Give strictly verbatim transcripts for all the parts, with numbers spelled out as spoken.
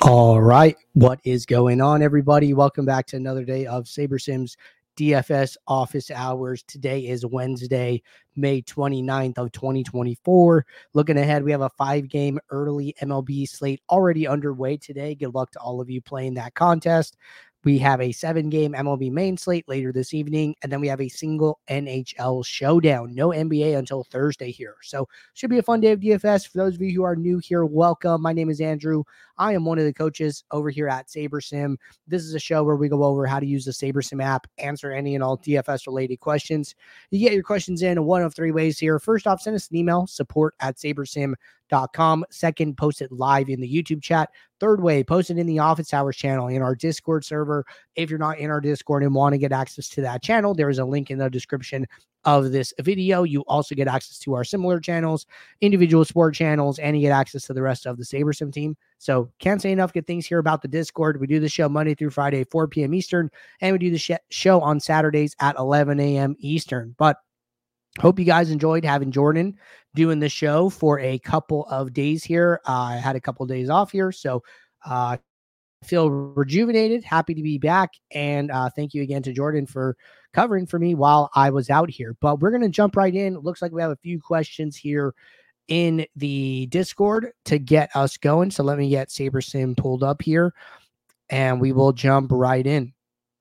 All right. What is going on, everybody? Welcome back to another day of SaberSims D F S office hours. Today is Wednesday, May twenty-ninth of twenty twenty-four. Looking ahead, we have a five-game early M L B slate already underway today. Good luck to all of you playing that contest. We have a seven-game M L B main slate later this evening, and then we have a single N H L showdown. No N B A until Thursday here. So should be a fun day of D F S. For those of you who are new here, welcome. My name is Andrew. I am one of the coaches over here at SaberSim. This is a show where we go over how to use the SaberSim app, answer any and all D F S-related questions. You get your questions in one of three ways here. First off, send us an email, support at sabersim dot com. Second, post it live in the YouTube chat. Third way, post it in the office hours channel in our Discord server. If you're not in our Discord and want to get access to that channel, there is a link in the description of this video. You also get access to our similar channels, individual sport channels, and you get access to the rest of the SaberSim team. So can't say enough good things here about the Discord. We do the show Monday through Friday, four p.m. Eastern, and we do the sh- show on Saturdays at eleven a.m. Eastern. But hope you guys enjoyed having Jordan doing the show for a couple of days here. Uh, I had a couple of days off here, so uh, I feel rejuvenated, happy to be back, and uh, thank you again to Jordan for covering for me while I was out here. But we're going to jump right in. It looks like we have a few questions here in the Discord to get us going. So let me get SaberSim pulled up here, and we will jump right in.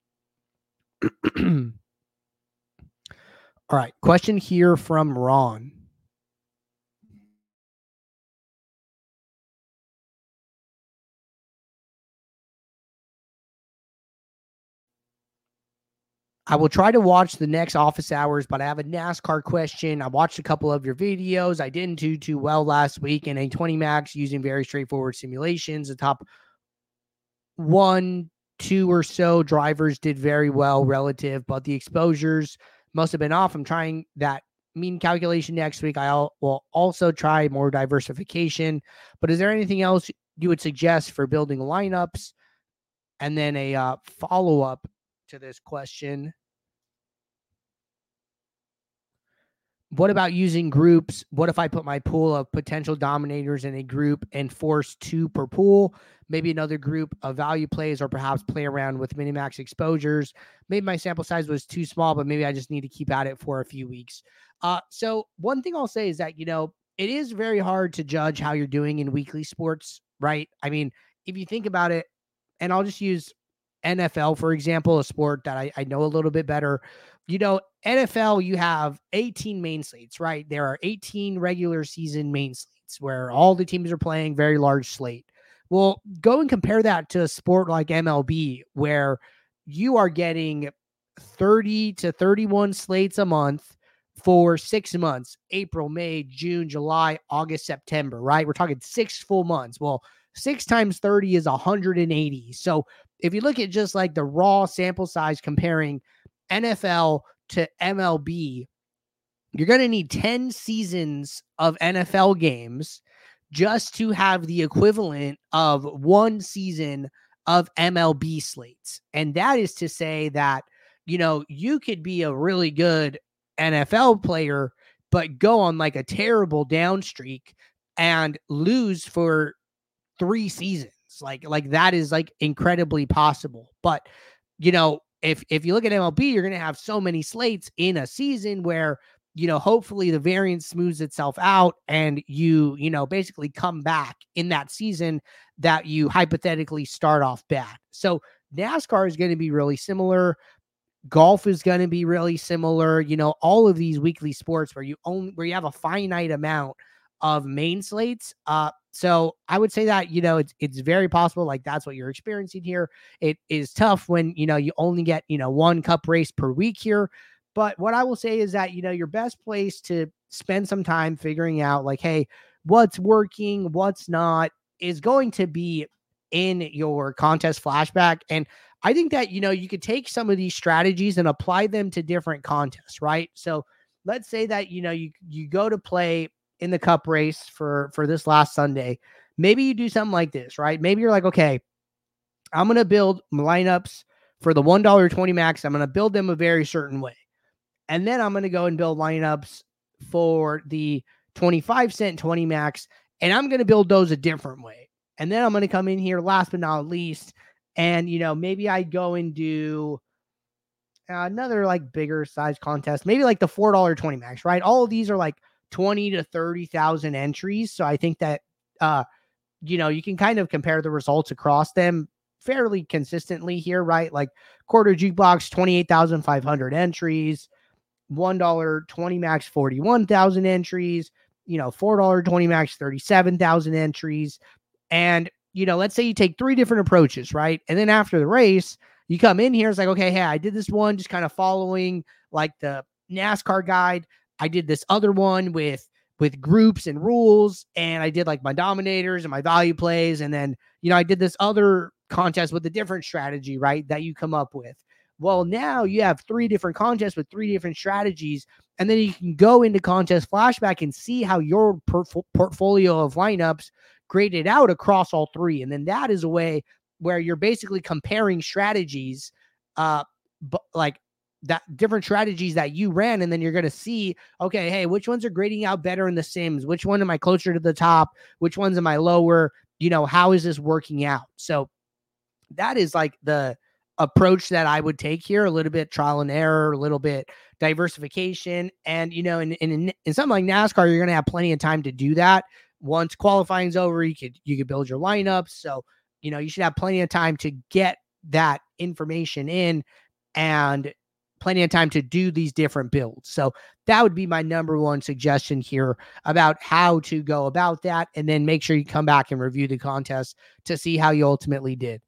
All right, question here from Ron. I will try to watch the next office hours, but I have a NASCAR question. I watched a couple of your videos. I didn't do too well last week in a twenty max using very straightforward simulations. The top one, two or so drivers did very well relative, but the exposures must have been off. I'm trying that mean calculation next week. I will also try more diversification, but is there anything else you would suggest for building lineups? And then a uh, follow-up to this question. What about using groups? What if I put my pool of potential dominators in a group and force two per pool? Maybe another group of value plays, or perhaps play around with minimax exposures. Maybe my sample size was too small, but maybe I just need to keep at it for a few weeks. Uh, so one thing I'll say is that, you know, it is very hard to judge how you're doing in weekly sports, right? I mean, if you think about it, and I'll just use N F L, for example, a sport that I, I know a little bit better. You know, N F L, you have eighteen main slates, right? There are eighteen regular season main slates where all the teams are playing, very large slate. Well, go and compare that to a sport like M L B, where you are getting thirty to thirty-one slates a month for six months, April, May, June, July, August, September, right? We're talking six full months. Well, six times thirty is one hundred eighty. So if you look at just like the raw sample size comparing N F L to M L B, you're going to need ten seasons of N F L games just to have the equivalent of one season of M L B slates. And that is to say that, you know, you could be a really good N F L player, but go on like a terrible down streak and lose for three seasons. Like, like that is like incredibly possible. But, you know, if, if you look at M L B, you're going to have so many slates in a season where, you know, hopefully the variance smooths itself out and you, you know, basically come back in that season that you hypothetically start off bad. So NASCAR is going to be really similar. Golf is going to be really similar. You know, all of these weekly sports where you own, where you have a finite amount of main slates. Uh, so I would say that, you know, it's, it's very possible. Like that's what you're experiencing here. It is tough when, you know, you only get, you know, one cup race per week here. But what I will say is that, you know, your best place to spend some time figuring out like, hey, what's working, what's not, is going to be in your contest flashback. And I think that, you know, you could take some of these strategies and apply them to different contests, right? So let's say that, you know, you, you go to play in the cup race for, for this last Sunday. Maybe you do something like this, right? Maybe you're like, okay, I'm going to build lineups for the one dollar twenty max. I'm going to build them a very certain way. And then I'm going to go and build lineups for the twenty-five cent twenty max. And I'm going to build those a different way. And then I'm going to come in here last but not least. And, you know, maybe I go and do another like bigger size contest, maybe like the four dollar twenty max, right? All of these are like twenty to thirty thousand entries. So I think that, uh, you know, you can kind of compare the results across them fairly consistently here, right? Like quarter jukebox, twenty-eight thousand five hundred entries, one dollar twenty max, forty-one thousand entries, you know, four dollar twenty max, thirty-seven thousand entries. And, you know, let's say you take three different approaches, right? And then after the race, you come in here, it's like, okay, hey, I did this one just kind of following like the NASCAR guide. I did this other one with with groups and rules, and I did like my dominators and my value plays. And then, you know, I did this other contest with a different strategy, right, that you come up with. Well, now you have three different contests with three different strategies, and then you can go into contest flashback and see how your per- portfolio of lineups graded out across all three. And then that is a way where you're basically comparing strategies, uh, but like that different strategies that you ran. And then you're going to see, okay, hey, which ones are grading out better in the Sims? Which one am I closer to the top? Which ones am I lower? You know, how is this working out? So that is like the approach that I would take here, a little bit trial and error, a little bit diversification. And, you know, in, in, in something like NASCAR, you're going to have plenty of time to do that. Once qualifying's over, you could, you could build your lineups. So, you know, you should have plenty of time to get that information in and plenty of time to do these different builds. So that would be my number one suggestion here about how to go about that. And then make sure you come back and review the contest to see how you ultimately did.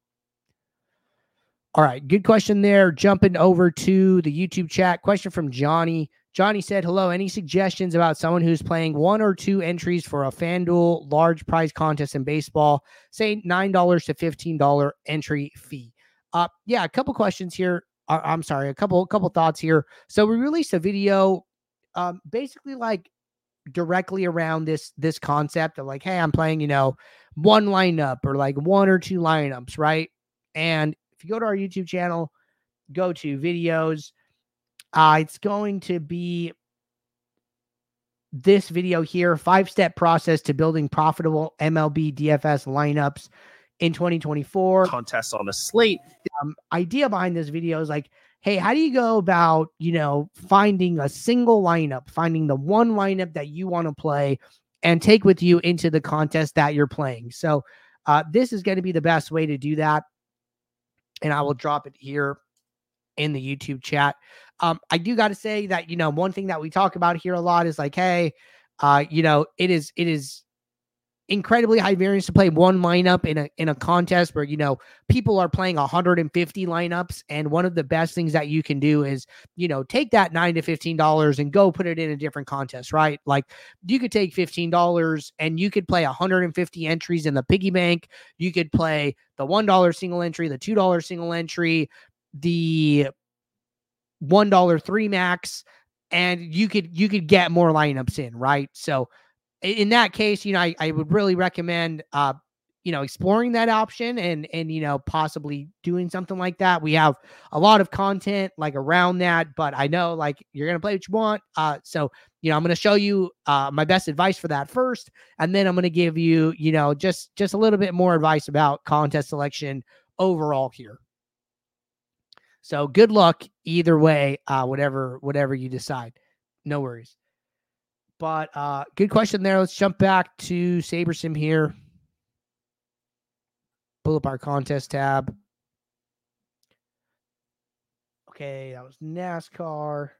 All right, good question there. Jumping over to the YouTube chat. Question from Johnny. Johnny said, hello, any suggestions about someone who's playing one or two entries for a FanDuel large prize contest in baseball, say nine dollars to fifteen dollars entry fee? Uh, yeah, a couple questions here. Uh, I'm sorry, a couple, couple thoughts here. So we released a video um, basically like directly around this, this concept of like, hey, I'm playing, you know, one lineup or like one or two lineups, right? And if you go to our YouTube channel, go to videos, uh, it's going to be this video here, five-step process to building profitable M L B D F S lineups in twenty twenty-four. Contests on a slate. Um, idea behind this video is like, hey, how do you go about, you know, finding a single lineup, finding the one lineup that you want to play and take with you into the contest that you're playing? So uh, this is going to be the best way to do that. And I will drop it here in the YouTube chat. Um, I do got to say that, you know, one thing that we talk about here a lot is like, hey, uh, you know, it is, it is incredibly high variance to play one lineup in a, in a contest where, you know, people are playing one hundred fifty lineups. And one of the best things that you can do is, you know, take that nine to fifteen dollars and go put it in a different contest, right? Like you could take fifteen dollars and you could play one hundred fifty entries in the piggy bank. You could play the one dollar single entry, the two dollar single entry, the one dollar three max, and you could, you could get more lineups in, right? So in that case, you know, I, I would really recommend, uh, you know, exploring that option and, and, you know, possibly doing something like that. We have a lot of content like around that, but I know like you're going to play what you want. Uh, so, you know, I'm going to show you, uh, my best advice for that first. And then I'm going to give you, you know, just, just a little bit more advice about contest selection overall here. So good luck either way, uh, whatever, whatever you decide. No worries. But uh, good question there. Let's jump back to SaberSim here. Pull up our contest tab. Okay, that was NASCAR.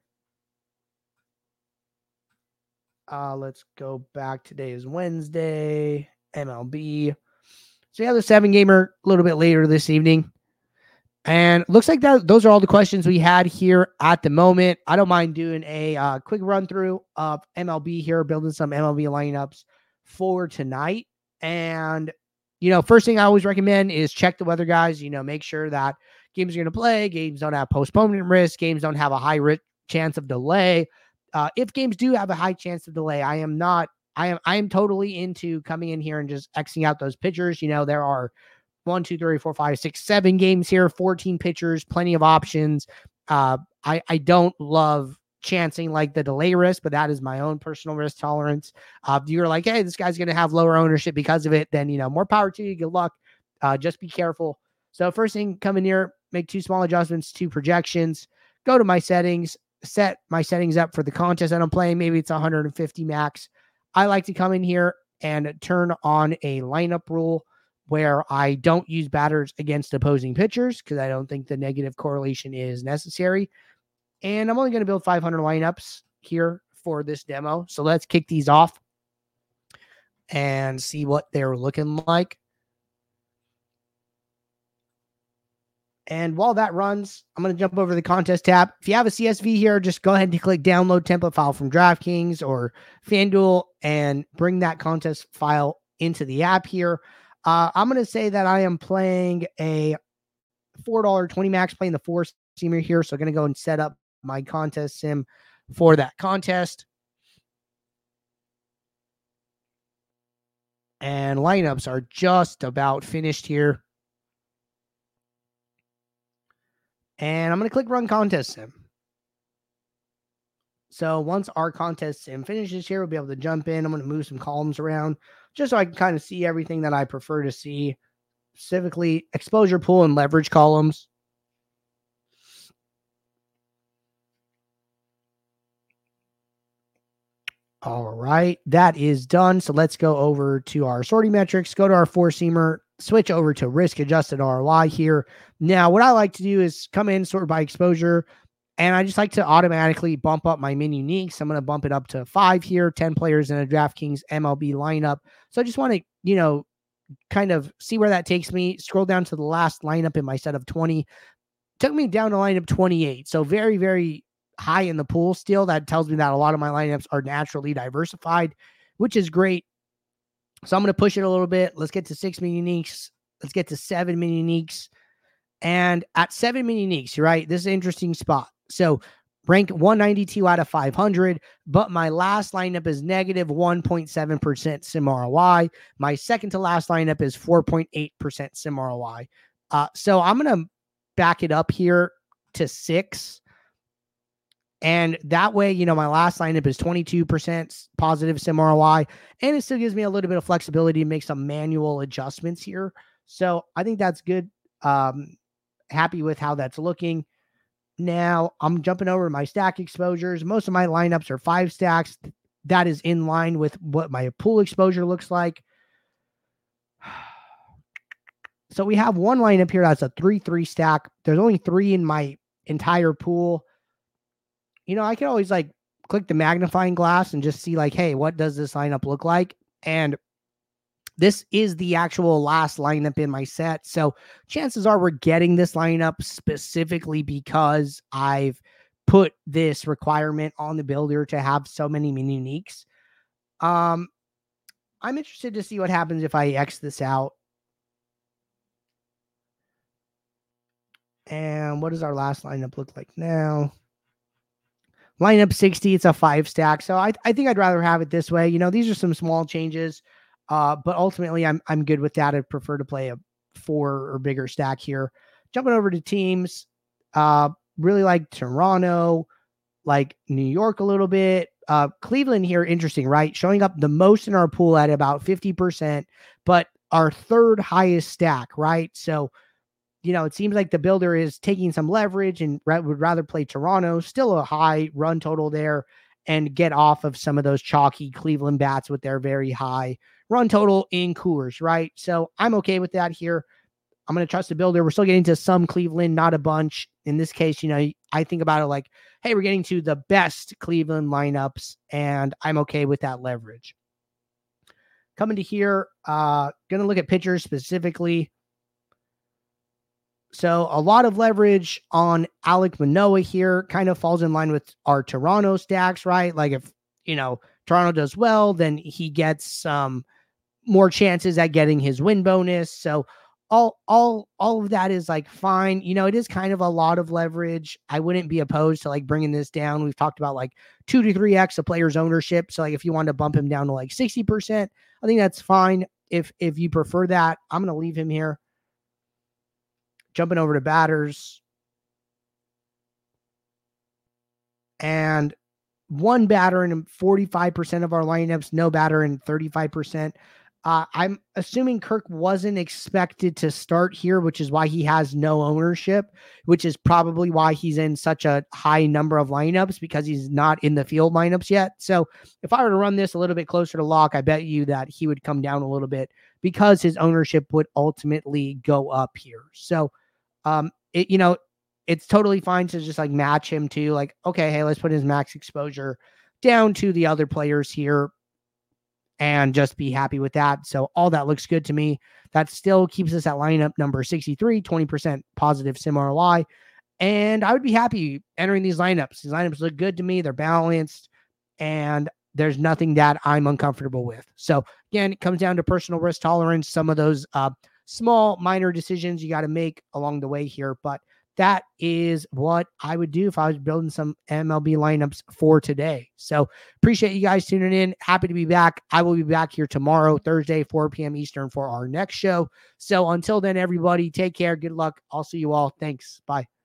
Uh, let's go back. Today is Wednesday. M L B. So yeah, the seven gamer a little bit later this evening. And looks like that those are all the questions we had here at the moment. I don't mind doing a uh, quick run through of M L B here, building some M L B lineups for tonight. And, you know, first thing I always recommend is check the weather, guys. You know, make sure that games are going to play, games don't have postponement risk, games don't have a high risk chance of delay. Uh, if games do have a high chance of delay, I am not, I am, I am totally into coming in here and just Xing out those pitchers. You know, there are one, two, three, four, five, six, seven games here, fourteen pitchers, plenty of options. Uh, I, I don't love chancing like the delay risk, but that is my own personal risk tolerance. Uh, if you're like, hey, this guy's going to have lower ownership because of it, then, you know, more power to you. Good luck. Uh, just be careful. So first thing, come in here, make two small adjustments to projections, go to my settings, set my settings up for the contest that I'm playing. Maybe it's one hundred fifty max. I like to come in here and turn on a lineup rule where I don't use batters against opposing pitchers because I don't think the negative correlation is necessary. And I'm only going to build five hundred lineups here for this demo. So let's kick these off and see what they're looking like. And while that runs, I'm going to jump over to the contest tab. If you have a C S V here, just go ahead and click download template file from DraftKings or FanDuel and bring that contest file into the app here. Uh, I'm going to say that I am playing a four dollars twenty max, playing the four seamer here. So I'm going to go and set up my contest sim for that contest. And lineups are just about finished here. And I'm going to click run contest sim. So once our contest sim finishes here, we'll be able to jump in. I'm going to move some columns around just so I can kind of see everything that I prefer to see, specifically exposure pool and leverage columns. All right, that is done. So let's go over to our sorting metrics, go to our four seamer, switch over to risk adjusted R O I here. Now, what I like to do is come in, sort by exposure, and I just like to automatically bump up my min uniques. I'm going to bump it up to five here, ten players in a DraftKings M L B lineup. So I just want to, you know, kind of see where that takes me. Scroll down to the last lineup in my set of twenty. Took me down to lineup twenty-eight. So very, very high in the pool still. That tells me that a lot of my lineups are naturally diversified, which is great. So I'm going to push it a little bit. Let's get to six min uniques. Let's get to seven min uniques. And at seven min uniques, right, this is an interesting spot. So rank one ninety-two out of five hundred, but my last lineup is negative one point seven percent sim R O I. My second to last lineup is four point eight percent sim R O I. Uh, so I'm going to back it up here to six. And that way, you know, my last lineup is twenty-two percent positive sim R O I, and it still gives me a little bit of flexibility to make some manual adjustments here. So I think that's good. Um, happy with how that's looking. Now I'm jumping over to my stack exposures. Most of my lineups are five stacks. That is in line with what my pool exposure looks like. So we have one lineup here that's a three three stack. There's only three in my entire pool. You know, I can always like click the magnifying glass and just see like, hey, what does this lineup look like? And this is the actual last lineup in my set. So chances are we're getting this lineup specifically because I've put this requirement on the builder to have so many min uniques. Um, I'm interested to see what happens if I X this out. And what does our last lineup look like now? Lineup sixty, it's a five stack. So I, I think I'd rather have it this way. You know, these are some small changes, uh, but ultimately I'm I'm good with that. I'd prefer to play a four or bigger stack here. Jumping over to teams, uh, really like Toronto, like New York a little bit. Uh, Cleveland here, interesting, right? Showing up the most in our pool at about fifty percent, but our third highest stack, right? So, you know, it seems like the builder is taking some leverage and ra- would rather play Toronto, still a high run total there, and get off of some of those chalky Cleveland bats with their very high run total in Coors, right? So I'm okay with that here. I'm going to trust the builder. We're still getting to some Cleveland, not a bunch. In this case, you know, I think about it like, hey, we're getting to the best Cleveland lineups, and I'm okay with that leverage. Coming to here, uh, going to look at pitchers specifically. So a lot of leverage on Alek Manoah here, kind of falls in line with our Toronto stacks, right? Like if, you know, Toronto does well, then he gets some um, more chances at getting his win bonus. So all, all, all of that is like fine. You know, it is kind of a lot of leverage. I wouldn't be opposed to like bringing this down. We've talked about like two to three X a player's ownership. So like if you want to bump him down to like sixty percent, I think that's fine. If, if you prefer that, I'm going to leave him here. Jumping over to batters. and one batter in forty-five percent of our lineups, no batter in thirty-five percent. Uh, I'm assuming Kirk wasn't expected to start here, which is why he has no ownership, which is probably why he's in such a high number of lineups, because he's not in the field lineups yet. So if I were to run this a little bit closer to lock, I bet you that he would come down a little bit because his ownership would ultimately go up here. So, um, it, you know, it's totally fine to just like match him to like, okay, hey, let's put his max exposure down to the other players here and just be happy with that. So all that looks good to me. That still keeps us at lineup number sixty-three, twenty percent positive sim R O I. And I would be happy entering these lineups. These lineups look good to me. They're balanced and there's nothing that I'm uncomfortable with. So again, it comes down to personal risk tolerance. Some of those uh, small minor decisions you got to make along the way here, but that is what I would do if I was building some M L B lineups for today. So appreciate you guys tuning in. Happy to be back. I will be back here tomorrow, Thursday, four p.m. Eastern for our next show. So until then, everybody, take care. Good luck. I'll see you all. Thanks. Bye.